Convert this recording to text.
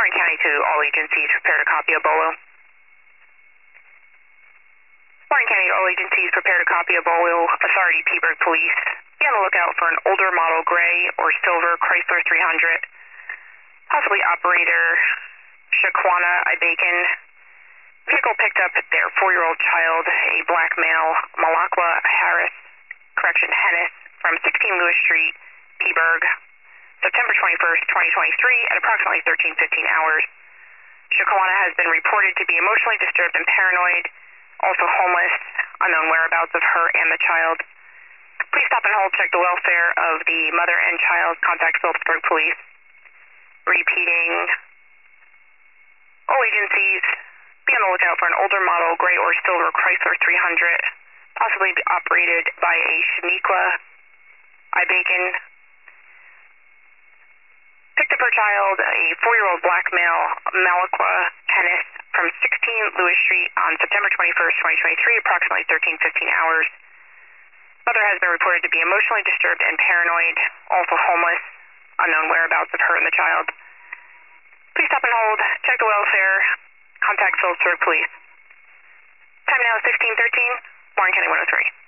Warren County to all agencies, prepare to copy a Bolo. Warren County to all agencies, prepare to copy a Bolo. Authority, Peaburg Police. Be on the lookout for an older model gray or silver Chrysler 300. Possibly operator Shaquana Ibacon. Vehicle picked up their 4-year-old child, a black male, Malakwa Hennis, from 16 Lewis Street, Peaburg, September 21st, 2023, at approximately 13:15 hours. Shaquana has been reported to be emotionally disturbed and paranoid, also homeless, unknown whereabouts of her and the child. Please stop and hold, check the welfare of the mother and child, contact Phillipsburg Police. Repeating, all agencies, be on the lookout for an older model gray or silver Chrysler 300, possibly operated by a Shaniqua Ibacon. Picked up her child, a 4-year-old black male, Malakwa Hennis, from 16 Lewis Street on September 21st, 2023, approximately 13:15 hours. Mother has been reported to be emotionally disturbed and paranoid, also homeless, unknown whereabouts of her and the child. Please stop and hold, check the welfare, contact Phillipsburg Police. Time now is 16:13, Warren County 103.